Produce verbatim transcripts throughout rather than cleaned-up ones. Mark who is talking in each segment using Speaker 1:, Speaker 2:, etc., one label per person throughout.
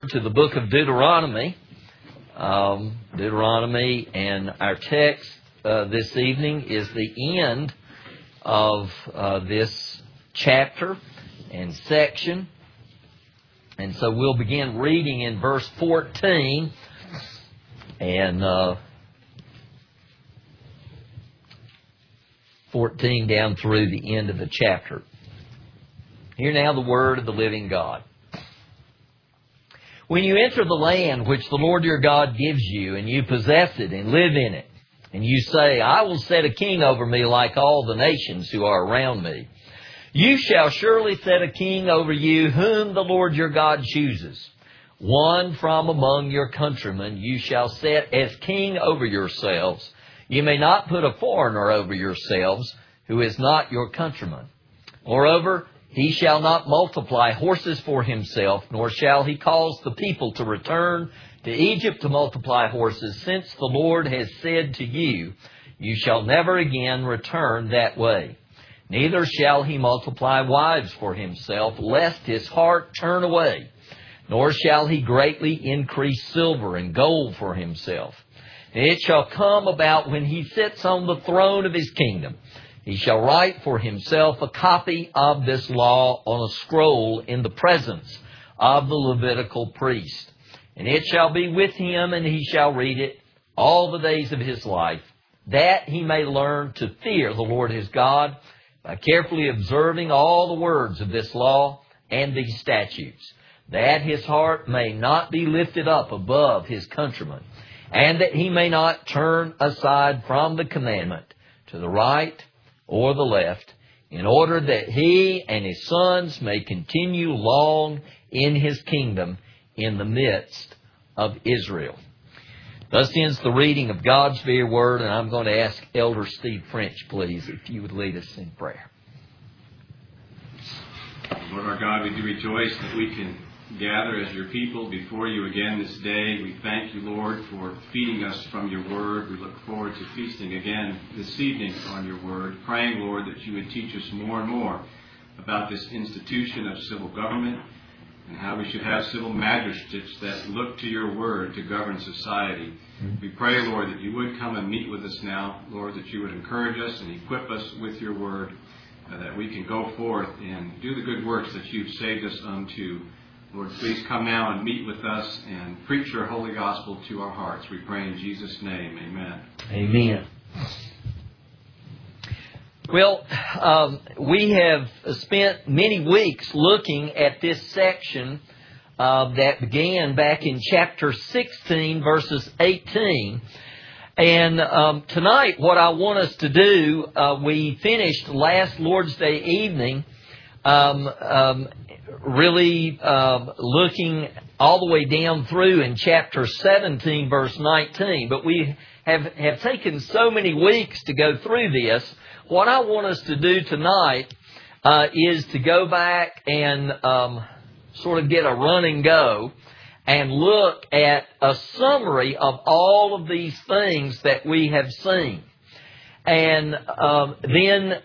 Speaker 1: to the book of Deuteronomy. Um, Deuteronomy, and our text uh, this evening is the end of uh, this chapter and section. And so we'll begin reading in verse fourteen and uh, fourteen down through the end of the chapter. Hear now the word of the living God. When you enter the land which the Lord your God gives you, and you possess it and live in it, and you say, I will set a king over me like all the nations who are around me, you shall surely set a king over you whom the Lord your God chooses. One from among your countrymen you shall set as king over yourselves. You may not put a foreigner over yourselves who is not your countryman. Moreover, he shall not multiply horses for himself, nor shall he cause the people to return to Egypt to multiply horses, since the Lord has said to you, you shall never again return that way. Neither shall he multiply wives for himself, lest his heart turn away, nor shall he greatly increase silver and gold for himself. And it shall come about when he sits on the throne of his kingdom, he shall write for himself a copy of this law on a scroll in the presence of the Levitical priest. And it shall be with him, and he shall read it all the days of his life, that he may learn to fear the Lord his God by carefully observing all the words of this law and these statutes, that his heart may not be lifted up above his countrymen, and that he may not turn aside from the commandment to the right or the left, in order that he and his sons may continue long in his kingdom in the midst of Israel. Thus ends the reading of God's very word, and I'm going to ask Elder Steve French, please, if you would lead us in prayer.
Speaker 2: Lord our God, we do rejoice that we can gather as your people before you again this day. We thank you, Lord, for feeding us from your word. We look forward to feasting again this evening on your word, praying, Lord, that you would teach us more and more about this institution of civil government and how we should have civil magistrates that look to your word to govern society. Mm-hmm. We pray, Lord, that you would come and meet with us now, Lord, that you would encourage us and equip us with your word, uh, that we can go forth and do the good works that you've saved us unto. Lord, please come now and meet with us and preach your holy gospel to our hearts. We pray in Jesus' name. Amen.
Speaker 1: Amen. Well, um, we have spent many weeks looking at this section uh, that began back in chapter sixteen, verses eighteen. And um, tonight, what I want us to do, uh, we finished last Lord's Day evening um, um really uh, looking all the way down through in chapter seventeen, verse nineteen. But we have, have taken so many weeks to go through this. What I want us to do tonight uh, is to go back and um, sort of get a run and go and look at a summary of all of these things that we have seen. And um, then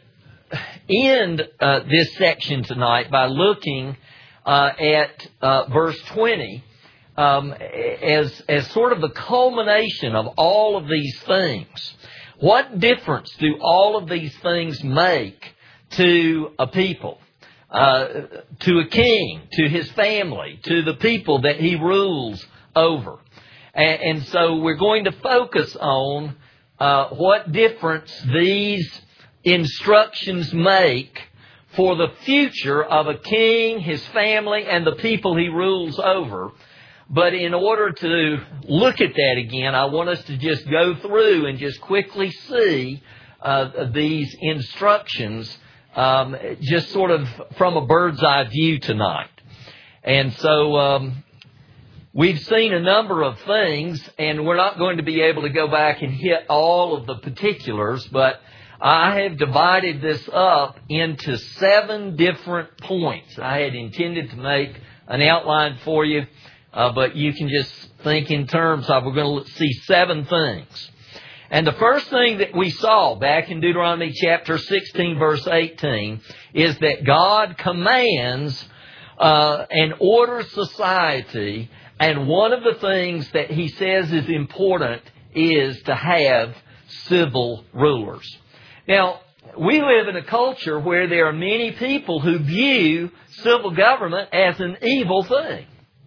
Speaker 1: end uh, this section tonight by looking uh, at uh, verse twenty um, as, as sort of the culmination of all of these things. What difference do all of these things make to a people, uh, to a king, to his family, to the people that he rules over? And, and so we're going to focus on uh, what difference these instructions make for the future of a king, his family, and the people he rules over. But in order to look at that again, I want us to just go through and just quickly see uh, these instructions um, just sort of from a bird's eye view tonight. And so um, we've seen a number of things, and we're not going to be able to go back and hit all of the particulars, but I have divided this up into seven different points. I had intended to make an outline for you, uh, but you can just think in terms of we're going to see seven things. And the first thing that we saw back in Deuteronomy chapter sixteen, verse eighteen, is that God commands uh, an ordered society, and one of the things that he says is important is to have civil rulers. Now, we live in a culture where there are many people who view civil government as an evil thing.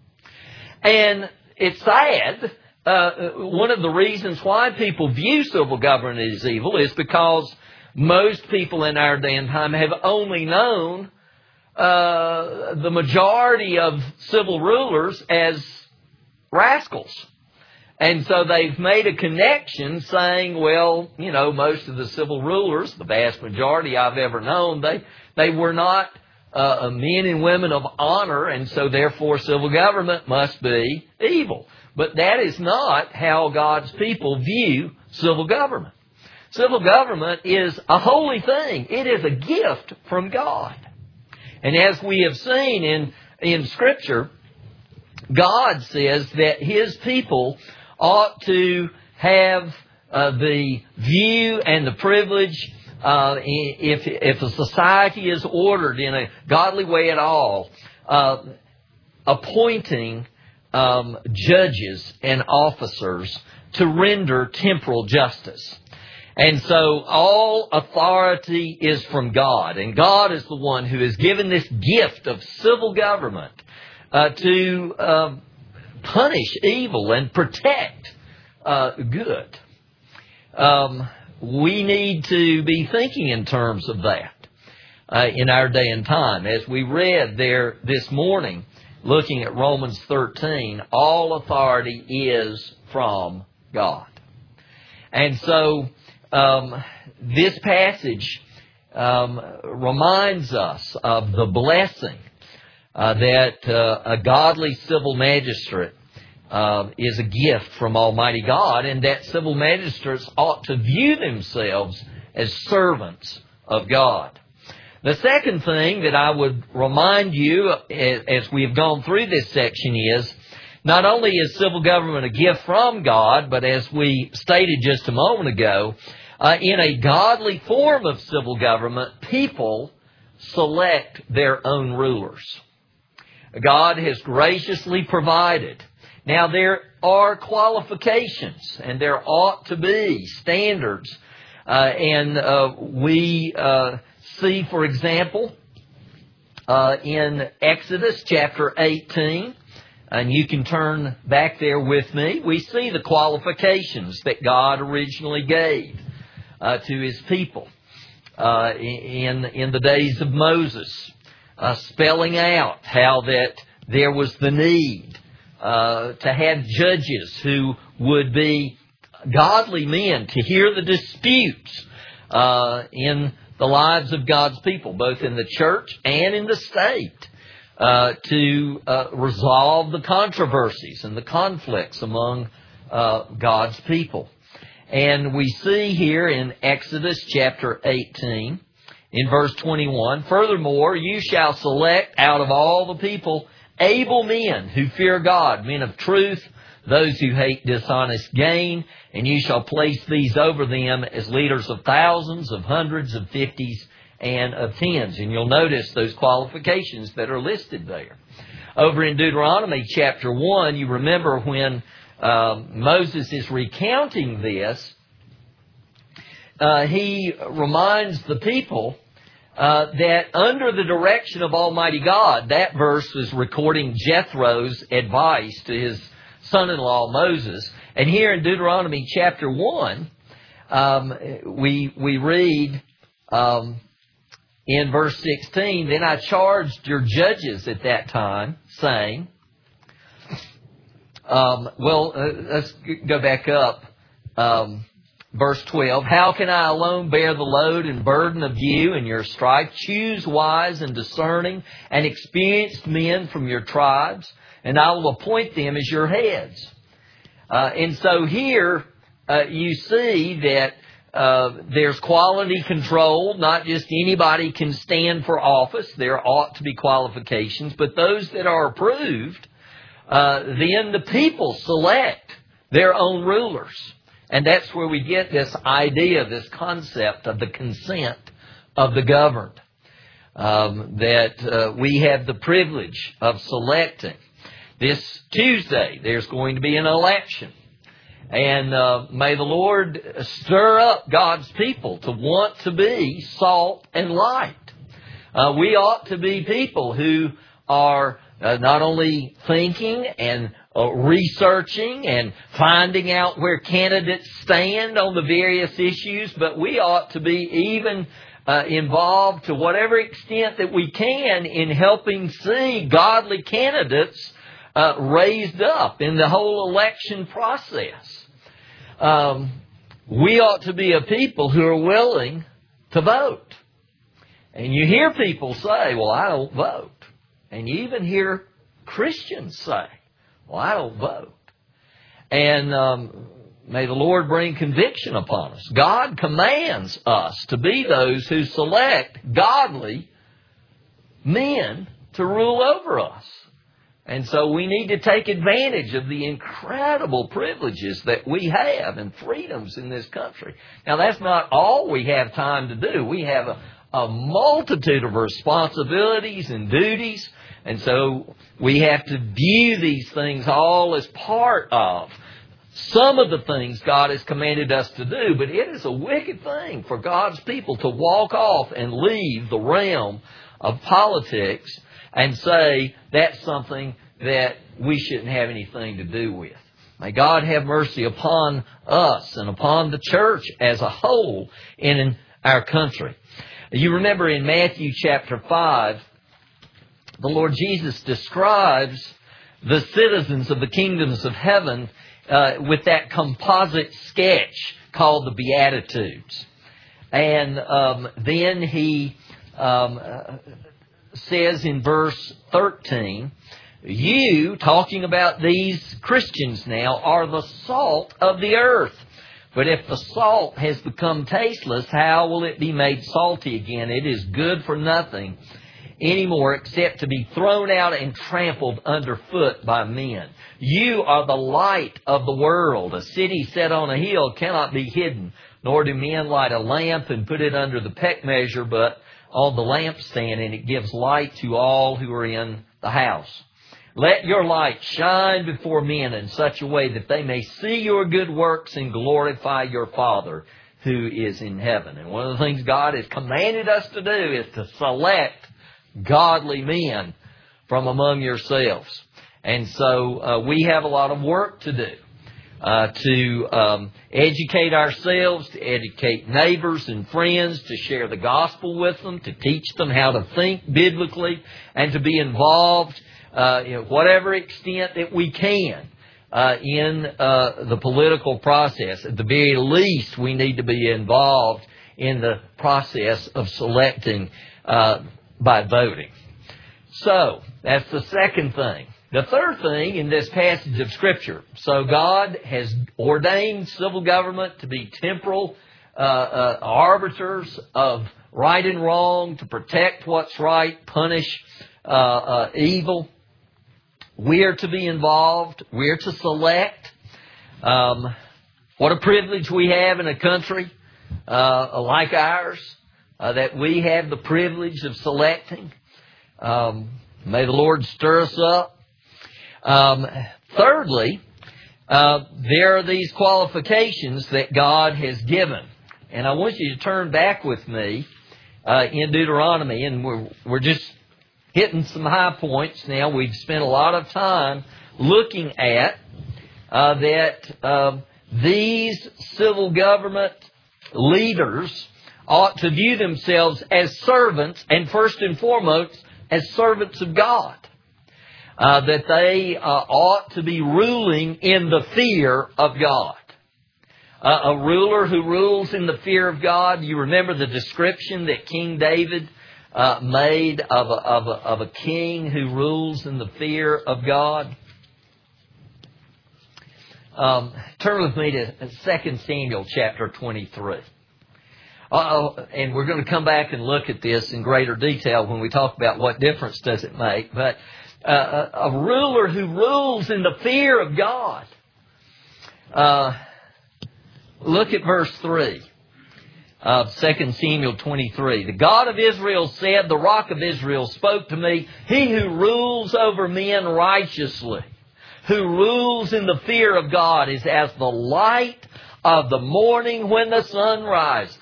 Speaker 1: And it's sad. Uh, one of the reasons why people view civil government as evil is because most people in our day and time have only known uh, the majority of civil rulers as rascals. And so they've made a connection saying, well, you know, most of the civil rulers, the vast majority I've ever known, they, they were not uh, men and women of honor, and so therefore civil government must be evil. But that is not how God's people view civil government. Civil government is a holy thing. It is a gift from God. And as we have seen in, in Scripture, God says that His people ought to have uh, the view and the privilege, uh, if, if a society is ordered in a godly way at all, uh, appointing um, judges and officers to render temporal justice. And so all authority is from God, and God is the one who has given this gift of civil government uh, to uh, punish evil and protect uh, good. Um, we need to be thinking in terms of that uh, in our day and time. As we read there this morning, looking at Romans thirteen, all authority is from God. And so um, this passage um, reminds us of the blessing Uh, that uh, a godly civil magistrate uh, is a gift from Almighty God, and that civil magistrates ought to view themselves as servants of God. The second thing that I would remind you as we have gone through this section is, not only is civil government a gift from God, but as we stated just a moment ago, uh, in a godly form of civil government, people select their own rulers. God has graciously provided. Now, there are qualifications, and there ought to be standards. Uh, and uh, we uh, see, for example, uh, in Exodus chapter eighteen, and you can turn back there with me, we see the qualifications that God originally gave uh, to His people uh, in, in the days of Moses. Uh, spelling out how that there was the need uh, to have judges who would be godly men to hear the disputes uh, in the lives of God's people, both in the church and in the state, uh, to uh, resolve the controversies and the conflicts among uh, God's people. And we see here in Exodus chapter eighteen, in verse twenty-one, furthermore, you shall select out of all the people able men who fear God, men of truth, those who hate dishonest gain, and you shall place these over them as leaders of thousands, of hundreds, of fifties, and of tens. And you'll notice those qualifications that are listed there. Over in Deuteronomy chapter one, you remember when uh, Moses is recounting this, uh, he reminds the people Uh, that under the direction of Almighty God, that verse is recording Jethro's advice to his son-in-law Moses. And here in Deuteronomy chapter one, um, we we read um, in verse sixteen, then I charged your judges at that time, saying, um, well, uh, let's go back up. Um, Verse twelve, how can I alone bear the load and burden of you and your strife? Choose wise and discerning and experienced men from your tribes, and I will appoint them as your heads. Uh, and so here uh, you see that uh, there's quality control. Not just anybody can stand for office. There ought to be qualifications. But those that are approved, uh, then the people select their own rulers. And that's where we get this idea, this concept of the consent of the governed. um, that uh, we have the privilege of selecting. This Tuesday, there's going to be an election. And uh, may the Lord stir up God's people to want to be salt and light. Uh, we ought to be people who are uh, not only thinking and uh, researching and finding out where candidates stand on the various issues, but we ought to be even uh, involved to whatever extent that we can in helping see godly candidates uh, raised up in the whole election process. Um, we ought to be a people who are willing to vote. And you hear people say, well, I don't vote. And you even hear Christians say, well, I don't vote. And um, may the Lord bring conviction upon us. God commands us to be those who select godly men to rule over us. And so we need to take advantage of the incredible privileges that we have and freedoms in this country. Now, that's not all we have time to do. We have a, a multitude of responsibilities and duties. And so we have to view these things all as part of some of the things God has commanded us to do. But it is a wicked thing for God's people to walk off and leave the realm of politics and say that's something that we shouldn't have anything to do with. May God have mercy upon us and upon the church as a whole in our country. You remember in Matthew chapter five, the Lord Jesus describes the citizens of the kingdoms of heaven uh, with that composite sketch called the Beatitudes. And um, then he um, uh, says in verse thirteen, you, talking about these Christians now, are the salt of the earth. But if the salt has become tasteless, how will it be made salty again? It is good for nothing anymore except to be thrown out and trampled underfoot by men. You are the light of the world. A city set on a hill cannot be hidden, nor do men light a lamp and put it under the peck measure, but on the lampstand, and it gives light to all who are in the house. Let your light shine before men in such a way that they may see your good works and glorify your Father who is in heaven. And one of the things God has commanded us to do is to select godly men from among yourselves. And so uh, we have a lot of work to do. Uh, to um, educate ourselves, to educate neighbors and friends, to share the gospel with them, to teach them how to think biblically, and to be involved uh, in whatever extent that we can uh, in uh, the political process. At the very least, we need to be involved in the process of selecting uh, by voting. So, that's the second thing. The third thing in this passage of Scripture, so God has ordained civil government to be temporal uh, uh, arbiters of right and wrong, to protect what's right, punish uh, uh, evil. We are to be involved. We are to select. Um, what a privilege we have in a country uh, like ours, uh, that we have the privilege of selecting. Um, may the Lord stir us up. Um, thirdly, uh, there are these qualifications that God has given. And I want you to turn back with me uh, in Deuteronomy. And we're, we're just hitting some high points now. We've spent a lot of time looking at uh, that uh, these civil government leaders ought to view themselves as servants, and first and foremost, as servants of God. Uh, that they uh, ought to be ruling in the fear of God. Uh, a ruler who rules in the fear of God, you remember the description that King David uh, made of a, of, a, of a king who rules in the fear of God? Um, turn with me to Second Samuel chapter twenty-three. Uh-oh, and we're going to come back and look at this in greater detail when we talk about what difference does it make. But Uh, a, a ruler who rules in the fear of God. Uh, look at verse three. of Second Samuel twenty-three. The God of Israel said, the Rock of Israel spoke to me, He who rules over men righteously, who rules in the fear of God, is as the light of the morning when the sun rises.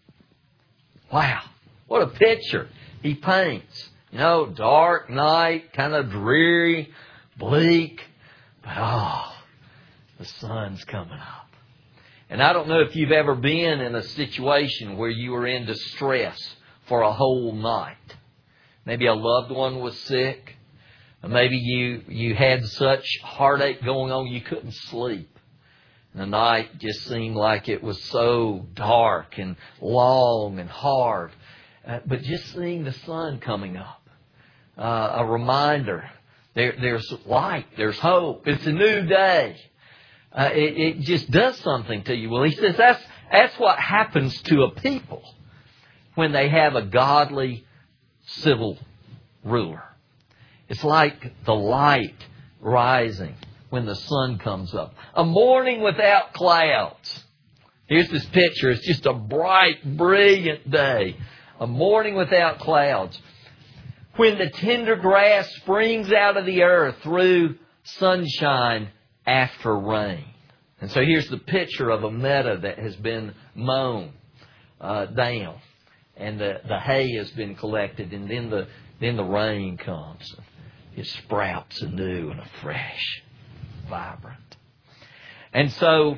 Speaker 1: Wow, what a picture he paints. You know, dark night, kind of dreary, bleak, but oh, the sun's coming up. And I don't know if you've ever been in a situation where you were in distress for a whole night. Maybe a loved one was sick. Or maybe you, you had such heartache going on you couldn't sleep. And the night just seemed like it was so dark and long and hard. Uh, but just seeing the sun coming up, uh, a reminder, there, there's light, there's hope, it's a new day. Uh, it, it just does something to you. Well, he says that's that's what happens to a people when they have a godly civil ruler. It's like the light rising when the sun comes up. A morning without clouds. Here's this picture. It's just a bright, brilliant day. A morning without clouds. When the tender grass springs out of the earth through sunshine after rain. And so here's the picture of a meadow that has been mown uh, down. And the, the hay has been collected. And then the, then the rain comes. It sprouts anew and afresh. Vibrant. And so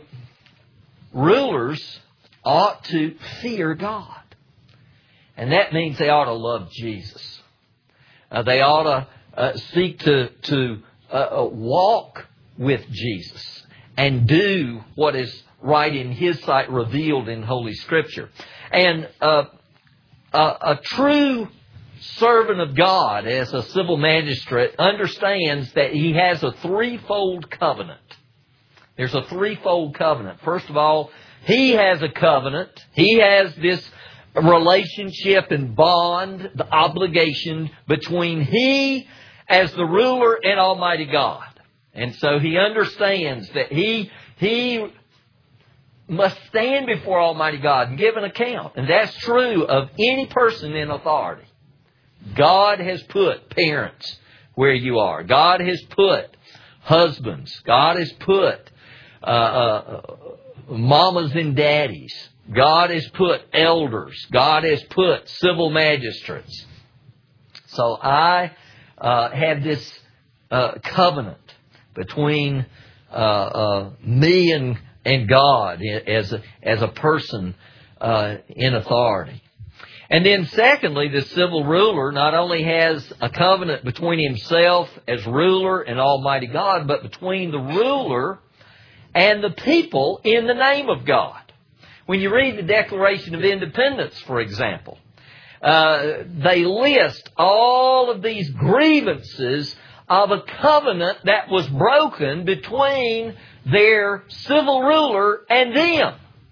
Speaker 1: rulers ought to fear God. And that means they ought to love Jesus. Uh, they ought to uh, seek to, to uh, walk with Jesus and do what is right in His sight revealed in Holy Scripture. And uh, a, a true servant of God as a civil magistrate understands that he has a threefold covenant. There's a threefold covenant. First of all, he has a covenant. He has this relationship and bond, the obligation between he as the ruler and Almighty God. And so he understands that he, he must stand before Almighty God and give an account. And that's true of any person in authority. God has put parents where you are. God has put husbands. God has put uh, uh, mamas and daddies. God has put elders. God has put civil magistrates. So I uh, have this uh, covenant between uh, uh, me and, and God as a, as a person uh, in authority. And then secondly, the civil ruler not only has a covenant between himself as ruler and Almighty God, but between the ruler and the people in the name of God. When you read the Declaration of Independence, for example, uh, they list all of these grievances of a covenant that was broken between their civil ruler and them.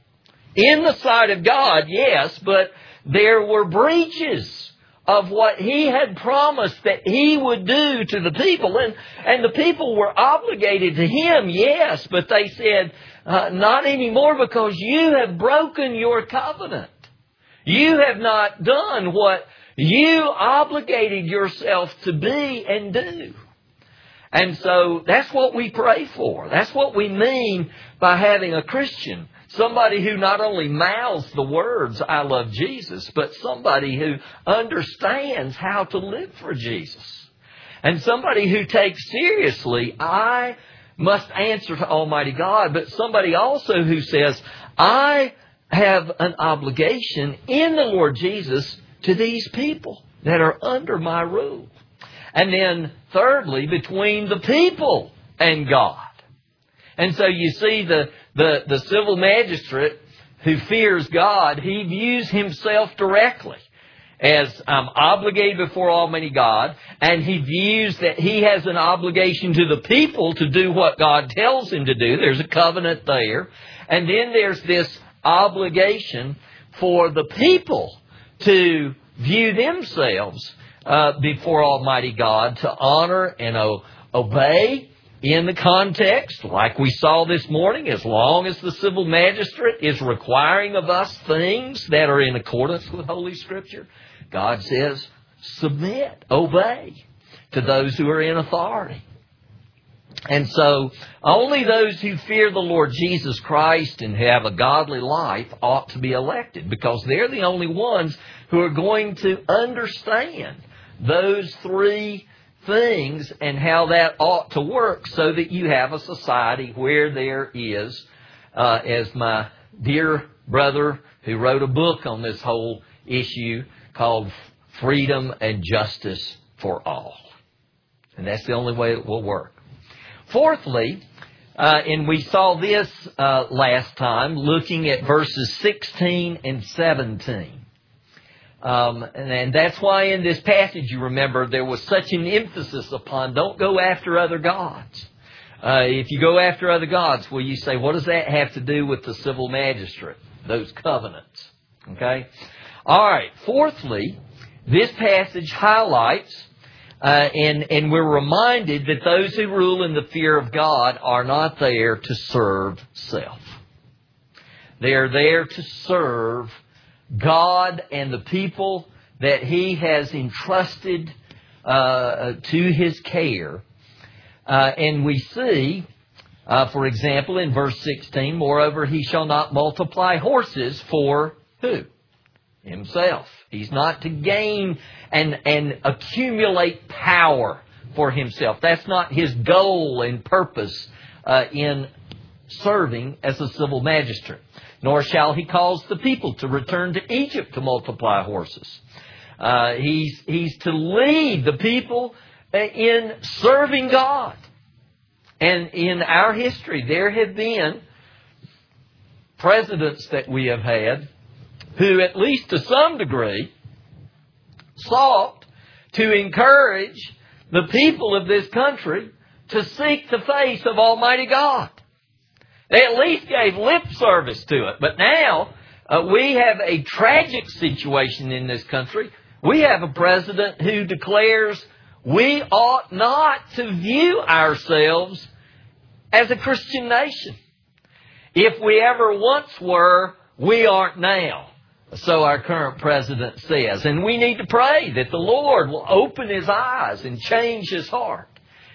Speaker 1: In the sight of God, yes, but there were breaches of what He had promised that He would do to the people. And, and the people were obligated to Him, yes, but they said, uh, not anymore because you have broken your covenant. You have not done what you obligated yourself to be and do. And so that's what we pray for. That's what we mean by having a Christian. Somebody who not only mouths the words, I love Jesus, but somebody who understands how to live for Jesus. And somebody who takes seriously, I must answer to Almighty God, but somebody also who says, I have an obligation in the Lord Jesus to these people that are under my rule. And then thirdly, between the people and God. And so you see the, the, the civil magistrate who fears God, he views himself directly as um, obligated before Almighty God, and he views that he has an obligation to the people to do what God tells him to do. There's a covenant there. And then there's this obligation for the people to view themselves uh, before Almighty God, to honor and o- obey in the context, like we saw this morning, as long as the civil magistrate is requiring of us things that are in accordance with Holy Scripture, God says, submit, obey to those who are in authority. And so, only those who fear the Lord Jesus Christ and have a godly life ought to be elected, because they're the only ones who are going to understand those three things and how that ought to work, so that you have a society where there is, uh, as my dear brother who wrote a book on this whole issue called Freedom and Justice for All. And that's the only way it will work. Fourthly, uh, and we saw this uh, last time, looking at verses sixteen and seventeen. Um, and, and that's why in this passage, you remember, there was such an emphasis upon don't go after other gods. Uh, if you go after other gods, well, you say, what does that have to do with the civil magistrate? Those covenants. Okay? All right. Fourthly, this passage highlights, uh, and, and we're reminded that those who rule in the fear of God are not there to serve self. They are there to serve God and the people that He has entrusted uh, to His care. Uh, and we see, uh, for example, in verse sixteen, moreover, He shall not multiply horses for who? Himself. He's not to gain and, and accumulate power for Himself. That's not His goal and purpose uh, in serving as a civil magistrate. Nor shall He cause the people to return to Egypt to multiply horses. Uh, he's, he's to lead the people in serving God. And in our history, there have been presidents that we have had who, at least to some degree, sought to encourage the people of this country to seek the face of Almighty God. They at least gave lip service to it. But now uh, we have a tragic situation in this country. We have a president who declares we ought not to view ourselves as a Christian nation. If we ever once were, we aren't now. So our current president says. And we need to pray that the Lord will open his eyes and change his heart.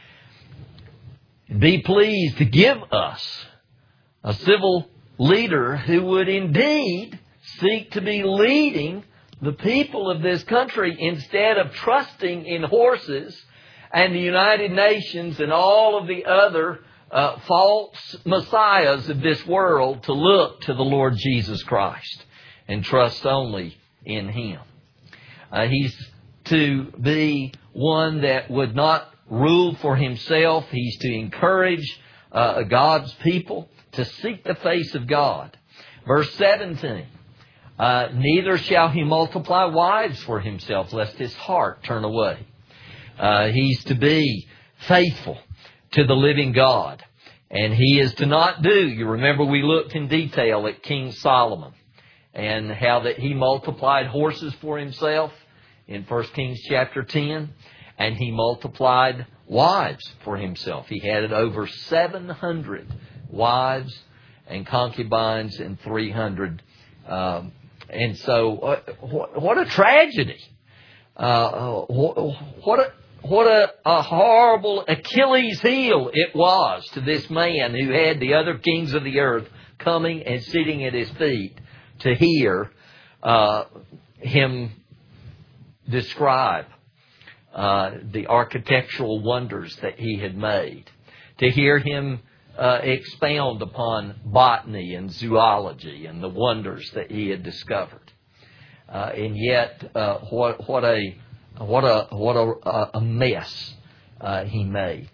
Speaker 1: Be pleased to give us a civil leader who would indeed seek to be leading the people of this country instead of trusting in horses and the United Nations and all of the other uh, false messiahs of this world, to look to the Lord Jesus Christ and trust only in Him. Uh, he's to be one that would not rule for himself. He's to encourage uh, God's people to seek the face of God. Verse seventeen, uh, neither shall he multiply wives for himself, lest his heart turn away. Uh, he's to be faithful to the living God. And he is to not do, you remember we looked in detail at King Solomon and how that he multiplied horses for himself in First Kings chapter ten. And he multiplied wives for himself. He had over seven hundred wives and concubines and three hundred. Um, and so, uh, what, what a tragedy. Uh, what a, what a, a horrible Achilles heel it was to this man who had the other kings of the earth coming and sitting at his feet to hear uh, him describe uh, the architectural wonders that he had made, to hear him uh, expound upon botany and zoology and the wonders that he had discovered. Uh, and yet, uh, what what a what a what a, a mess uh, he made.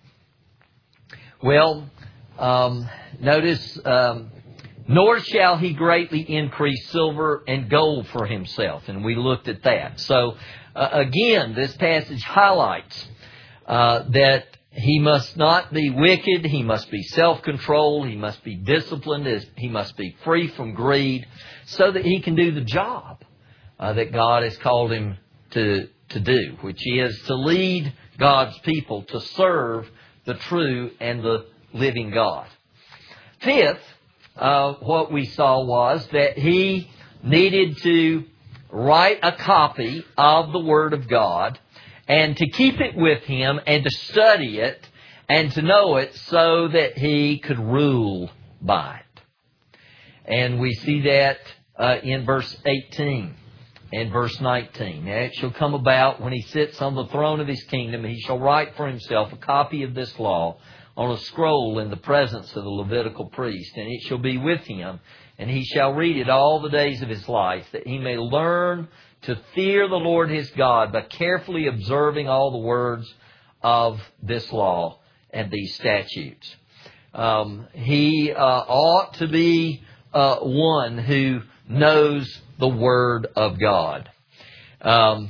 Speaker 1: Well, um, notice. Um, Nor shall he greatly increase silver and gold for himself. And we looked at that. So, uh, again, this passage highlights uh, that he must not be wicked. He must be self-controlled. He must be disciplined. He must be free from greed so that he can do the job uh, that God has called him to, to do, which is to lead God's people to serve the true and the living God. Fifth, uh, what we saw was that he needed to write a copy of the Word of God and to keep it with him and to study it and to know it so that he could rule by it. And we see that uh, in verse eighteen and verse nineteen. And it shall come about when he sits on the throne of his kingdom, he shall write for himself a copy of this law on a scroll in the presence of the Levitical priest, and it shall be with him, and he shall read it all the days of his life, that he may learn to fear the Lord his God by carefully observing all the words of this law and these statutes. Um, he uh, ought to be uh, one who knows the Word of God. Um,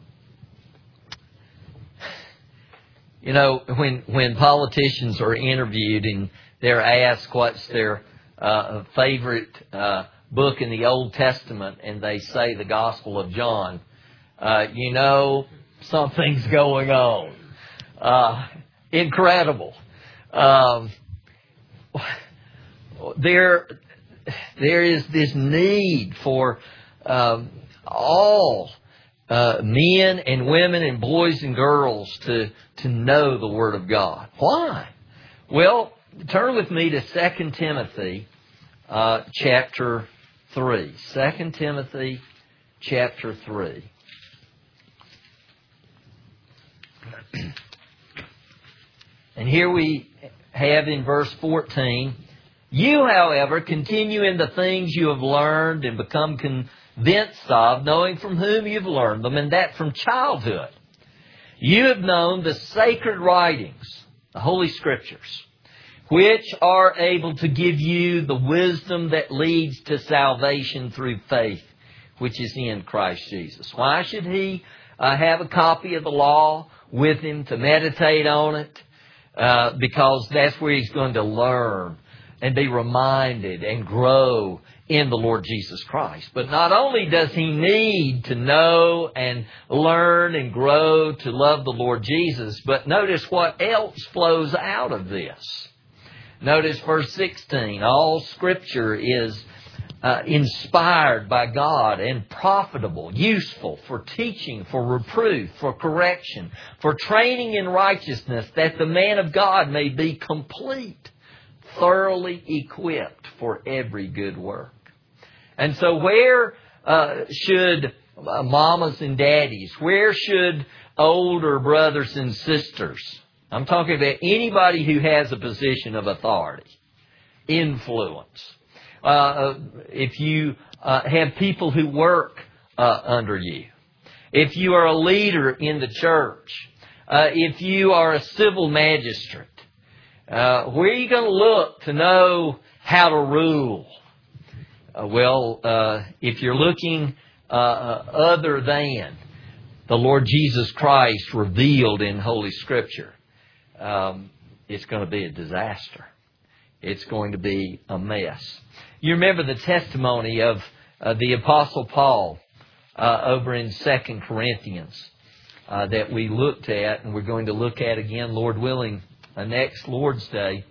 Speaker 1: you know, when when politicians are interviewed and they're asked what's their uh, favorite uh, book in the Old Testament, and they say the Gospel of John, uh, you know something's going on. Uh, incredible. Um, there, there is this need for um, all uh, men and women and boys and girls to to know the Word of God. Why? Well, turn with me to Second Timothy uh, chapter three. Second Timothy chapter three. And here we have in verse fourteen, you, however, continue in the things you have learned and become convinced of, knowing from whom you've learned them, and that from childhood. You have known the sacred writings, the Holy Scriptures, which are able to give you the wisdom that leads to salvation through faith, which is in Christ Jesus. Why should he uh, have a copy of the law with him to meditate on it? Uh, because that's where he's going to learn and be reminded and grow in the Lord Jesus Christ. But not only does he need to know and learn and grow to love the Lord Jesus, but notice what else flows out of this. Notice verse sixteen. All Scripture is uh, inspired by God and profitable, useful for teaching, for reproof, for correction, for training in righteousness, that the man of God may be complete, thoroughly equipped for every good work. And so where uh, should uh, mamas and daddies, where should older brothers and sisters, I'm talking about anybody who has a position of authority, influence, uh, if you uh, have people who work uh, under you, if you are a leader in the church, uh, if you are a civil magistrate, Uh, where are you going to look to know how to rule? Uh, well, uh, if you're looking uh, uh, other than the Lord Jesus Christ revealed in Holy Scripture, um, it's going to be a disaster. It's going to be a mess. You remember the testimony of uh, the Apostle Paul uh, over in Second Corinthians uh, that we looked at, and we're going to look at again, Lord willing, Uh, next Lord's Day,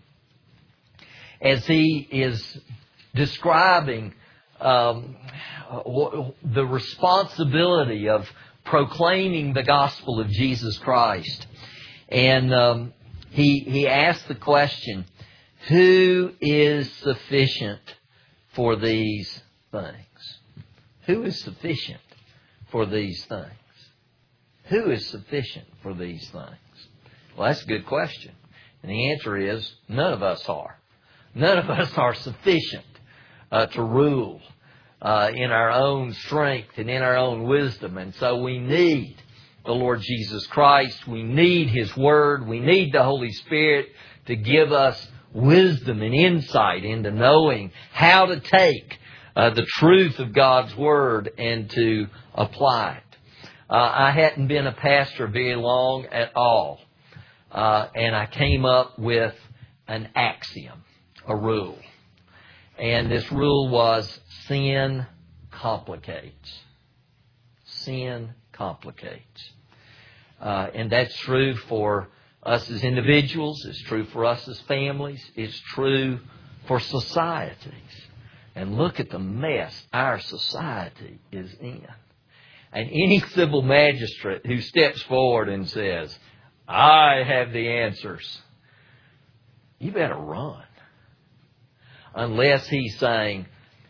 Speaker 1: as he is describing um, the responsibility of proclaiming the gospel of Jesus Christ. And um, he, he asked the question, who is sufficient for these things? Who is sufficient for these things? Who is sufficient for these things? Well, that's a good question. And the answer is, none of us are. None of us are sufficient uh, to rule uh, in our own strength and in our own wisdom. And so we need the Lord Jesus Christ. We need His Word. We need the Holy Spirit to give us wisdom and insight into knowing how to take uh, the truth of God's Word and to apply it. Uh, I hadn't been a pastor very long at all. Uh, and I came up with an axiom, a rule. And this rule was, sin complicates. Sin complicates. Uh, and that's true for us as individuals. It's true for us as families. It's true for societies. And look at the mess our society is in. And any civil magistrate who steps forward and says, I have the answers, you better run. Unless he's saying,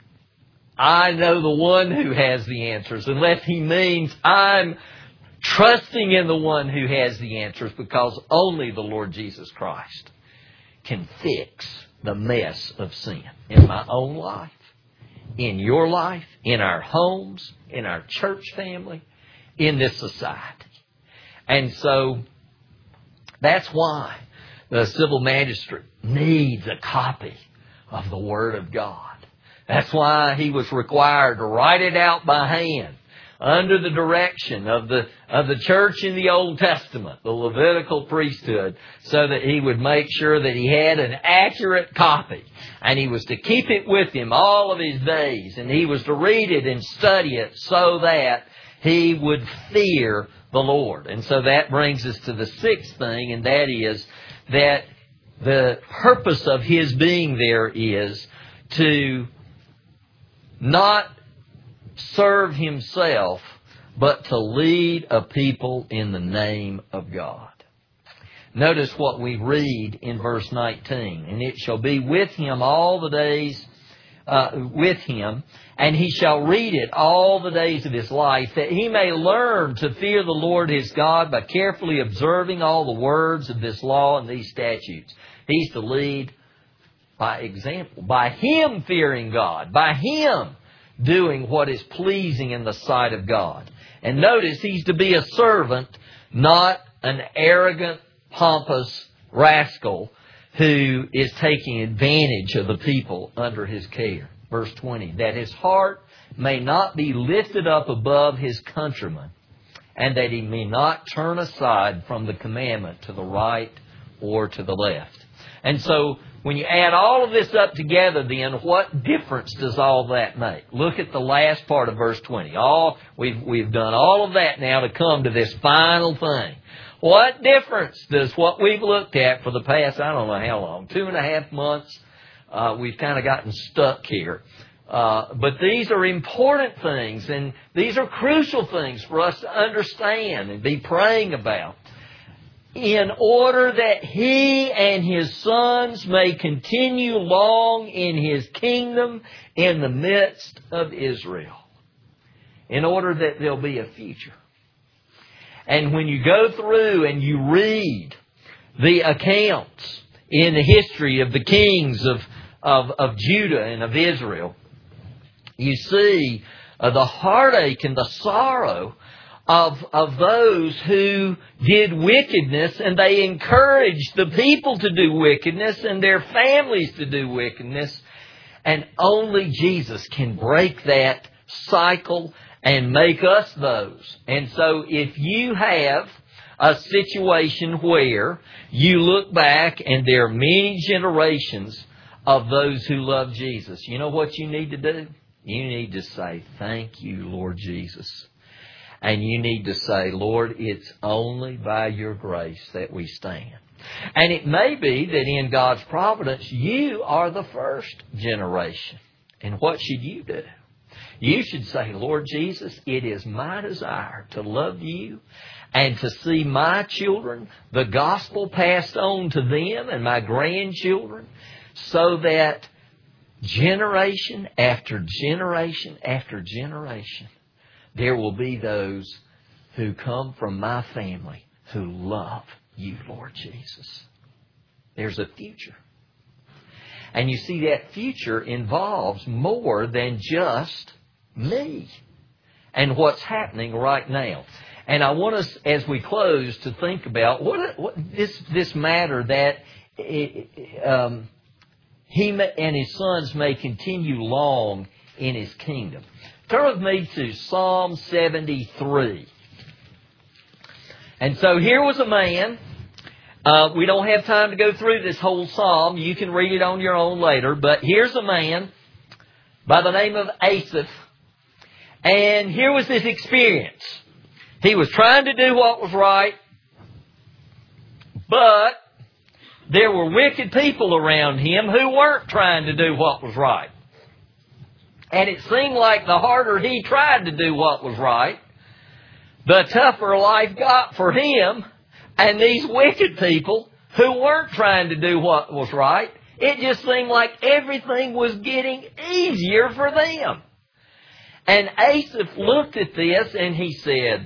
Speaker 1: I know the one who has the answers. Unless he means I'm trusting in the one who has the answers, because only the Lord Jesus Christ can fix the mess of sin in my own life, in your life, in our homes, in our church family, in this society. And so that's why the civil magistrate needs a copy of the Word of God. That's why he was required to write it out by hand under the direction of the of the church in the Old Testament, the Levitical priesthood, so that he would make sure that he had an accurate copy. And he was to keep it with him all of his days. And he was to read it and study it so that he would fear the Lord. And so that brings us to the sixth thing, and that is that the purpose of his being there is to not serve himself, but to lead a people in the name of God. Notice what we read in verse nineteen. And it shall be with him all the days, uh, with him, and he shall read it all the days of his life, that he may learn to fear the Lord his God by carefully observing all the words of this law and these statutes. He's to lead by example, by him fearing God, by him doing what is pleasing in the sight of God. And notice, he's to be a servant, not an arrogant, pompous rascal who is taking advantage of the people under his care. Verse twenty, that his heart may not be lifted up above his countrymen, and that he may not turn aside from the commandment to the right or to the left. And so, when you add all of this up together, then what difference does all that make? Look at the last part of verse twenty. All we've we've done all of that now to come to this final thing. What difference does what we've looked at for the past, I don't know how long, two and a half months? Uh, we've kind of gotten stuck here. Uh, but these are important things, and these are crucial things for us to understand and be praying about, in order that he and his sons may continue long in his kingdom in the midst of Israel. In order that there'll be a future. And when you go through and you read the accounts in the history of the kings of, of, of Judah and of Israel, you see uh, the heartache and the sorrow Of, of those who did wickedness, and they encouraged the people to do wickedness and their families to do wickedness. And only Jesus can break that cycle and make us those. And so if you have a situation where you look back and there are many generations of those who love Jesus, you know what you need to do? You need to say, thank you, Lord Jesus. And you need to say, Lord, it's only by your grace that we stand. And it may be that in God's providence, you are the first generation. And what should you do? You should say, Lord Jesus, it is my desire to love you and to see my children, the gospel passed on to them and my grandchildren, so that generation after generation after generation, there will be those who come from my family who love you, Lord Jesus. There's a future. And you see, that future involves more than just me and what's happening right now. And I want us, as we close, to think about what, what this this matter that um, he and his sons may continue long in his kingdom. Turn with me to Psalm seventy-three. And so here was a man. Uh, we don't have time to go through this whole psalm. You can read it on your own later. But here's a man by the name of Asaph. And here was his experience. He was trying to do what was right, But there were wicked people around him who weren't trying to do what was right. And it seemed like the harder he tried to do what was right, the tougher life got for him. And these wicked people who weren't trying to do what was right, it just seemed like everything was getting easier for them. And Asaph looked at this and he said,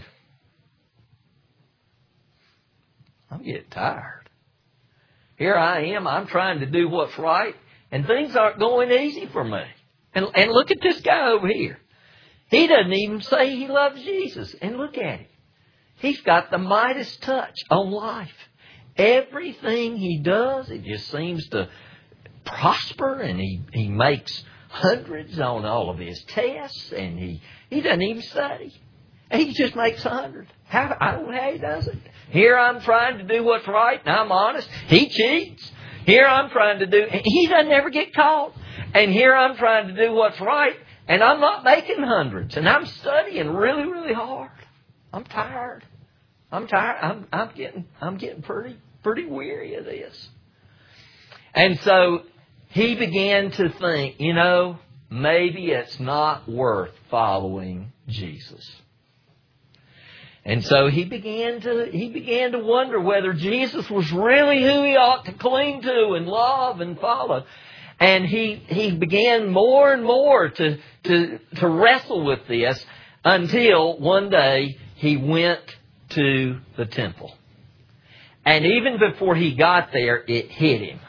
Speaker 1: I'm getting tired. Here I am, I'm trying to do what's right, and things aren't going easy for me. And, and look at this guy over here. He doesn't even say he loves Jesus. And look at him. He's got the Midas touch on life. Everything he does, it just seems to prosper, and he, he makes hundreds on all of his tests, and he, he doesn't even study. He just makes a hundred. How, I don't know how he does it. Here I'm trying to do what's right, and I'm honest. He cheats. Here I'm trying to do... He doesn't ever get caught. And here I'm trying to do what's right, and I'm not making hundreds. And I'm studying really, really hard. I'm tired. I'm tired. I'm, I'm getting, I'm getting pretty, pretty weary of this. And so he began to think, you know, maybe it's not worth following Jesus. And so he began to he began to wonder whether Jesus was really who he ought to cling to and love and follow. And he he began more and more to to to wrestle with this until one day he went to the temple. And even before he got there, it hit him.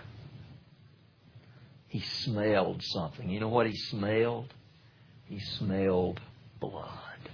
Speaker 1: He smelled something. You know what he smelled? He smelled blood.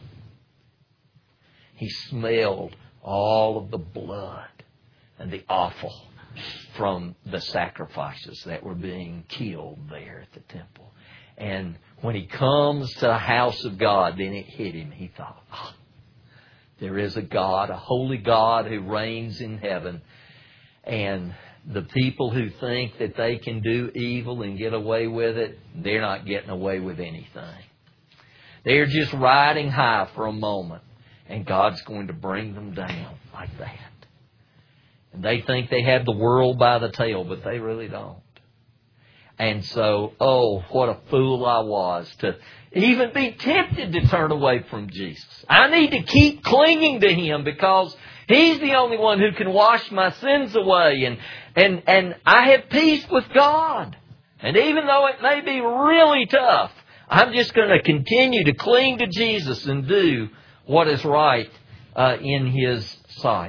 Speaker 1: He smelled all of the blood and the offal from the sacrifices that were being killed there at the temple. And when he comes to the house of God, then it hit him. He thought, oh, there is a God, a holy God who reigns in heaven. And the people who think that they can do evil and get away with it, they're not getting away with anything. They're just riding high for a moment. And God's going to bring them down like that. And they think they have the world by the tail, but they really don't. And so, oh, what a fool I was to even be tempted to turn away from Jesus. I need to keep clinging to Him because He's the only one who can wash my sins away. And, and, and I have peace with God. And even though it may be really tough, I'm just going to continue to cling to Jesus and do what is right uh, in His sight.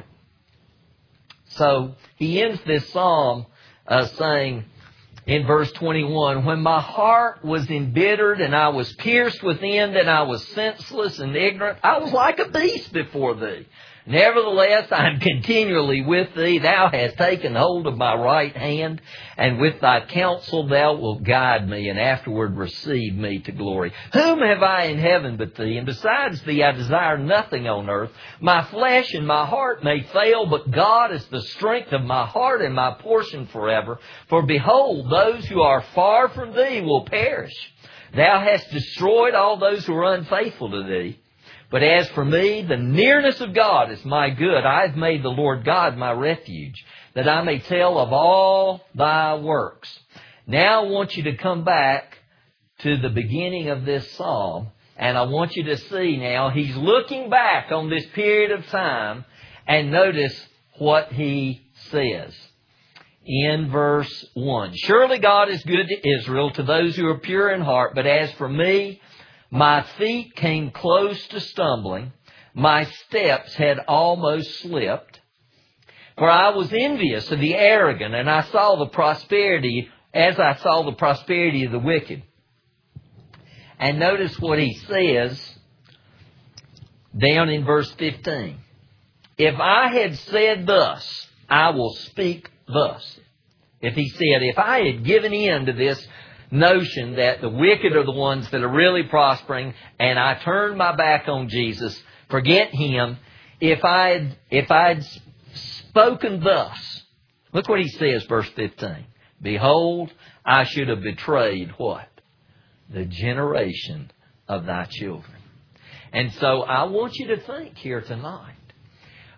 Speaker 1: So he ends this psalm uh, saying in verse twenty-one, when my heart was embittered and I was pierced within, then I was senseless and ignorant. I was like a beast before thee. Nevertheless, I am continually with thee. Thou hast taken hold of my right hand, and with thy counsel thou wilt guide me, and afterward receive me to glory. Whom have I in heaven but thee? And besides thee I desire nothing on earth. My flesh and my heart may fail, but God is the strength of my heart and my portion forever. For behold, those who are far from thee will perish. Thou hast destroyed all those who are unfaithful to thee. But as for me, the nearness of God is my good. I have made the Lord God my refuge, that I may tell of all thy works. Now I want you to come back to the beginning of this psalm, and I want you to see now, he's looking back on this period of time, and notice what he says. In verse one, surely God is good to Israel, to those who are pure in heart, but as for me, my feet came close to stumbling. My steps had almost slipped. For I was envious of the arrogant, and I saw the prosperity, as I saw the prosperity of the wicked. And notice what he says down in verse fifteen. If I had said thus, I will speak thus. If he said, if I had given in to this notion that the wicked are the ones that are really prospering, and I turned my back on Jesus, forget Him. If I'd if I'd spoken thus, look what he says, verse fifteen. Behold, I should have betrayed what? The generation of thy children. And so I want you to think here tonight.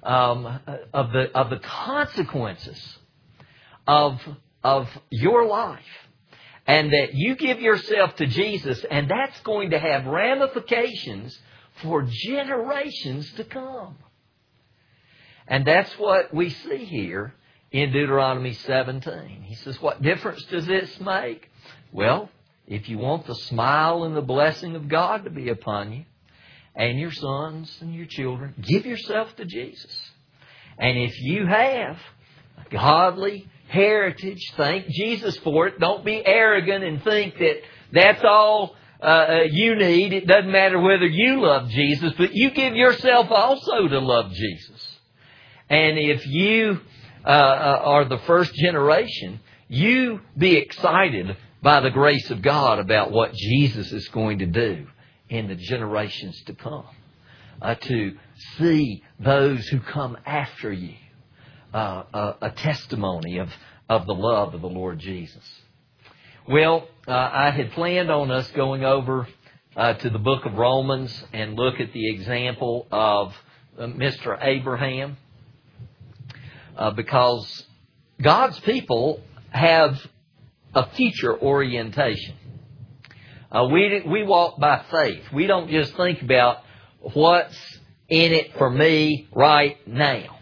Speaker 1: um, of the of the consequences of of your life, and that you give yourself to Jesus, and that's going to have ramifications for generations to come. And that's what we see here in Deuteronomy seventeen. He says, what difference does this make? Well, if you want the smile and the blessing of God to be upon you, and your sons and your children, give yourself to Jesus. And if you have a godly heritage, thank Jesus for it. Don't be arrogant and think that that's all uh, you need. It doesn't matter whether you love Jesus, but you give yourself also to love Jesus. And if you uh, are the first generation, you be excited by the grace of God about what Jesus is going to do in the generations to come. Uh, to see those who come after you uh, a, a testimony of, of the love of the Lord Jesus. Well, uh, I had planned on us going over uh, to the book of Romans and look at the example of uh, Mister Abraham. Uh, because God's people have a future orientation. Uh, we we walk by faith. We don't just think about what's in it for me right now.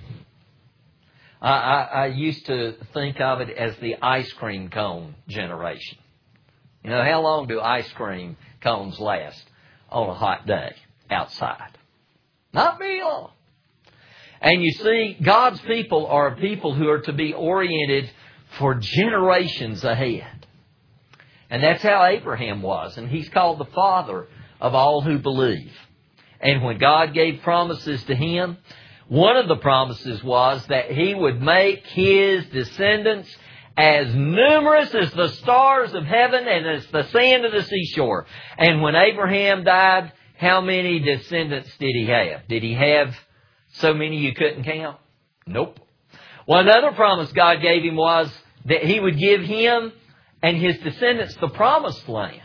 Speaker 1: I, I, I used to think of it as the ice cream cone generation. You know, how long do ice cream cones last on a hot day outside? Not very long. And you see, God's people are people who are to be oriented for generations ahead. And that's how Abraham was. And he's called the father of all who believe. And when God gave promises to him, one of the promises was that he would make his descendants as numerous as the stars of heaven and as the sand of the seashore. And when Abraham died, how many descendants did he have? Did he have so many you couldn't count? Nope. Well, another promise God gave him was that he would give him and his descendants the promised land.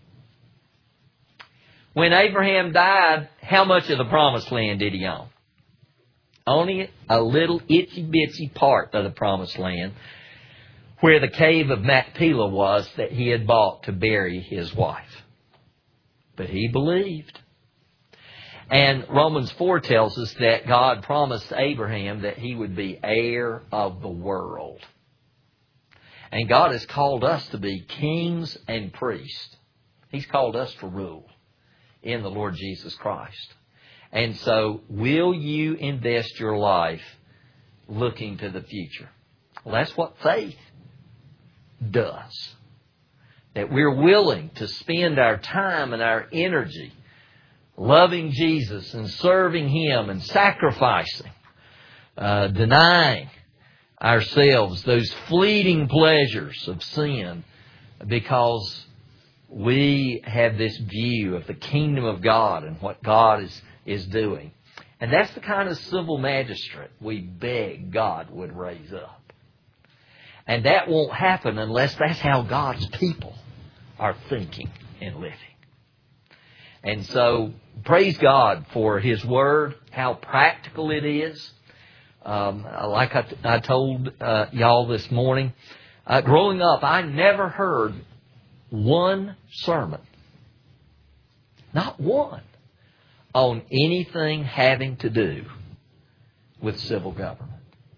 Speaker 1: When Abraham died, how much of the promised land did he own? Only a little itsy-bitsy part of the promised land, where the cave of Machpelah was that he had bought to bury his wife. But he believed. And Romans four tells us that God promised Abraham that he would be heir of the world. And God has called us to be kings and priests. He's called us to rule in the Lord Jesus Christ. And so, will you invest your life looking to the future? Well, that's what faith does. That we're willing to spend our time and our energy loving Jesus and serving Him and sacrificing, uh, denying ourselves those fleeting pleasures of sin, because we have this view of the kingdom of God and what God is, is doing. And that's the kind of civil magistrate we beg God would raise up. And that won't happen unless that's how God's people are thinking and living. And so, praise God for His Word, how practical it is. Um, like I, t- I told uh, y'all this morning, uh, growing up, I never heard one sermon, not one, on anything having to do with civil government.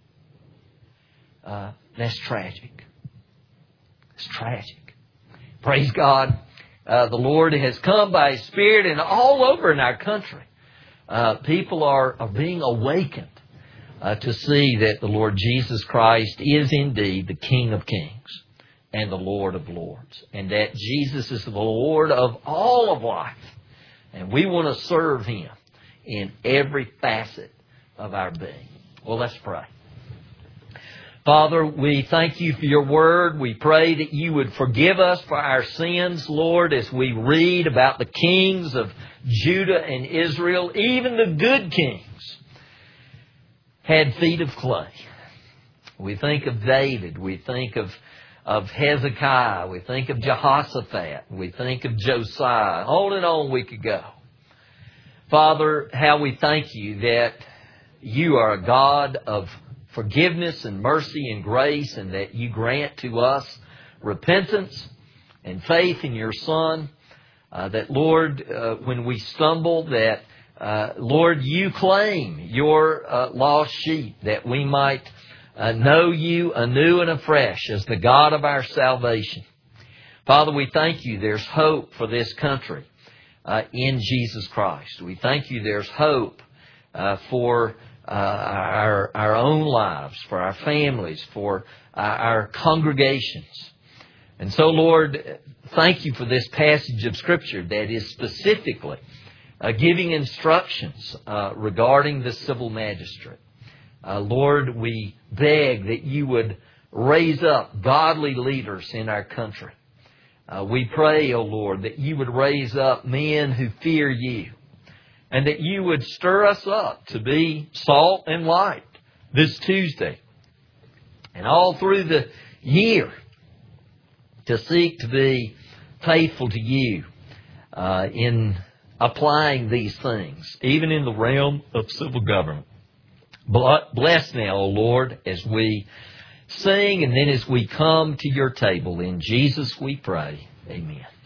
Speaker 1: Uh, that's tragic. It's tragic. Praise God. Uh, the Lord has come by His Spirit, and all over in our country, uh, people are, are being awakened uh, to see that the Lord Jesus Christ is indeed the King of Kings and the Lord of Lords, and that Jesus is the Lord of all of life. And we want to serve Him in every facet of our being. Well, let's pray. Father, we thank You for Your Word. We pray that You would forgive us for our sins, Lord, as we read about the kings of Judah and Israel. Even the good kings had feet of clay. We think of David. We think of, of Hezekiah. We think of Jehoshaphat. We think of Josiah. On and on we could go. Father, how we thank You that you are a God of forgiveness and mercy and grace, and that you grant to us repentance and faith in your Son. Uh, that, Lord, uh, when we stumble, that, uh, Lord, you claim your uh, lost sheep, that we might uh, know you anew and afresh as the God of our salvation. Father, we thank you there's hope for this country uh, in Jesus Christ. We thank you there's hope uh, for uh, our, our own lives, for our families, for uh, our congregations. And so, Lord, thank you for this passage of Scripture that is specifically uh, giving instructions uh, regarding the civil magistrate. Uh, Lord, we beg that you would raise up godly leaders in our country. Uh, we pray, O Lord, that you would raise up men who fear you, and that you would stir us up to be salt and light this Tuesday and all through the year, to seek to be faithful to you uh, in applying these things, even in the realm of civil government. Bless now, O Lord, as we sing and then as we come to your table. In Jesus we pray. Amen.